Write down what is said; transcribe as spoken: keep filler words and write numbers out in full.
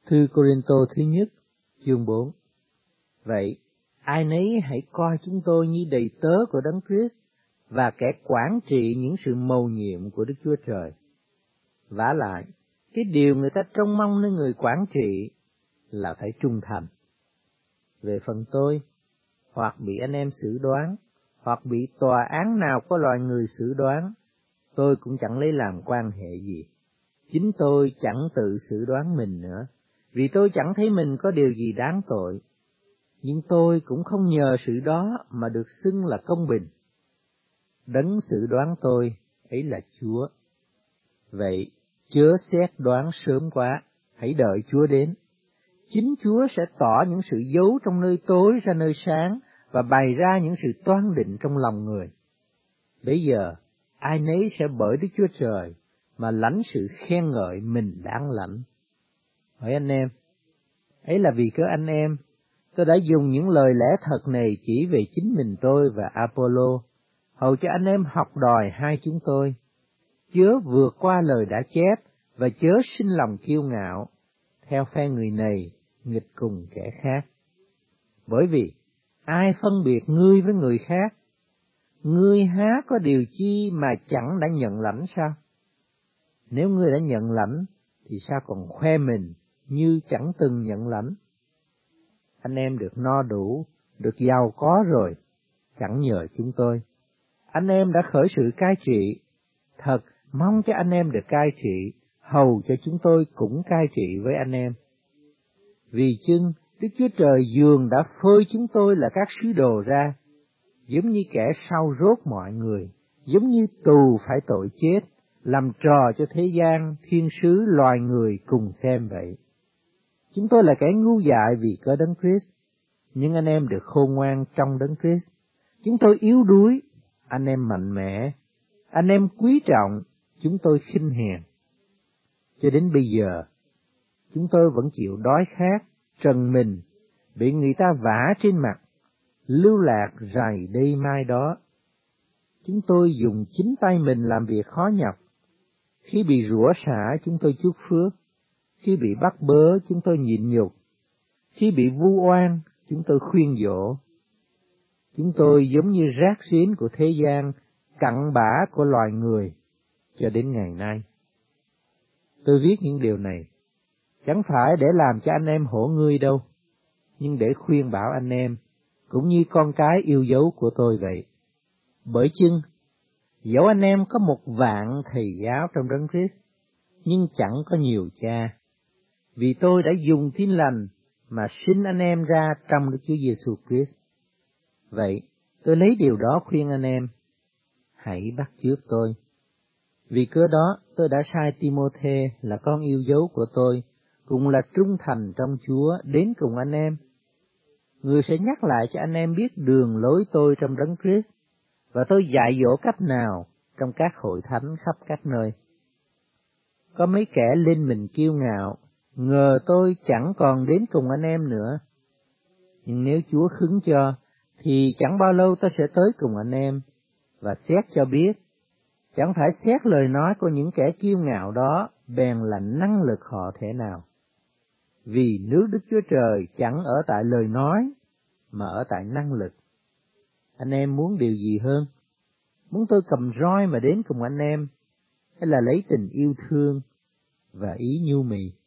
Thư Cô-rinh-tô thứ nhất, chương bốn. Vậy, ai nấy hãy coi chúng tôi như đầy tớ của Đấng Christ và kẻ quản trị những sự mầu nhiệm của Đức Chúa Trời. Vả lại, cái điều người ta trông mong nơi người quản trị là phải trung thành. Về phần tôi, hoặc bị anh em xử đoán, hoặc bị tòa án nào có loài người xử đoán, tôi cũng chẳng lấy làm quan hệ gì. Chính tôi chẳng tự xử đoán mình nữa, vì tôi chẳng thấy mình có điều gì đáng tội. Nhưng tôi cũng không nhờ sự đó mà được xưng là công bình. Đấng xử đoán tôi, ấy là Chúa. Vậy, chớ xét đoán sớm quá, hãy đợi Chúa đến. Chính Chúa sẽ tỏ những sự giấu trong nơi tối ra nơi sáng và bày ra những sự toan định trong lòng người. Bây giờ, ai nấy sẽ bởi Đức Chúa Trời mà lãnh sự khen ngợi mình đáng lãnh. Hỏi anh em, ấy là vì cớ anh em, tôi đã dùng những lời lẽ thật này chỉ về chính mình tôi và Apollo, hầu cho anh em học đòi hai chúng tôi, chớ vượt qua lời đã chép và chớ sinh lòng kiêu ngạo, theo phe người này nghịch cùng kẻ khác. Bởi vì ai phân biệt ngươi với người khác? Ngươi há có điều chi mà chẳng đã nhận lãnh sao? Nếu ngươi đã nhận lãnh, thì sao còn khoe mình như chẳng từng nhận lãnh? Anh em được no đủ, được giàu có rồi, chẳng nhờ chúng tôi. Anh em đã khởi sự cai trị, thật mong cho anh em được cai trị, hầu cho chúng tôi cũng cai trị với anh em. Vì chưng Đức Chúa Trời dường đã phơi chúng tôi là các sứ đồ ra, giống như kẻ sau rốt mọi người, giống như tù phải tội chết, làm trò cho thế gian, thiên sứ, loài người cùng xem vậy. Chúng tôi là kẻ ngu dại vì cớ Đấng Christ, nhưng anh em được khôn ngoan trong Đấng Christ. Chúng tôi yếu đuối, anh em mạnh mẽ. Anh em quý trọng, chúng tôi khinh hèn. Cho đến bây giờ, chúng tôi vẫn chịu đói khát, trần mình, bị người ta vả trên mặt, lưu lạc rày đây mai đó. Chúng tôi dùng chính tay mình làm việc khó nhọc. Khi bị rủa xả, chúng tôi chuốc phước. Khi bị bắt bớ, chúng tôi nhịn nhục. Khi bị vu oan, chúng tôi khuyên dỗ. Chúng tôi giống như rác rến của thế gian, cặn bã của loài người, cho đến ngày nay. Tôi viết những điều này, chẳng phải để làm cho anh em hổ ngươi đâu, nhưng để khuyên bảo anh em, cũng như con cái yêu dấu của tôi vậy. Bởi chưng, dẫu anh em có một vạn thầy giáo trong Đấng Christ, nhưng chẳng có nhiều cha, vì tôi đã dùng tin lành mà sinh anh em ra trong Đức Chúa Giêsu Christ. Vậy, tôi lấy điều đó khuyên anh em, hãy bắt chước tôi. Vì cớ đó, tôi đã sai Ti-mô-thê là con yêu dấu của tôi, cùng là trung thành trong Chúa, đến cùng anh em. Người sẽ nhắc lại cho anh em biết đường lối tôi trong Đấng Christ, và tôi dạy dỗ cách nào trong các hội thánh khắp các nơi. Có mấy kẻ lên mình kiêu ngạo, ngờ tôi chẳng còn đến cùng anh em nữa. Nhưng nếu Chúa khứng cho, thì chẳng bao lâu tôi sẽ tới cùng anh em, và xét cho biết, chẳng phải xét lời nói của những kẻ kiêu ngạo đó, bèn là năng lực họ thế nào. Vì nước Đức Chúa Trời chẳng ở tại lời nói, mà ở tại năng lực. Anh em muốn điều gì hơn? Muốn tôi cầm roi mà đến cùng anh em, hay là lấy tình yêu thương và ý nhu mì?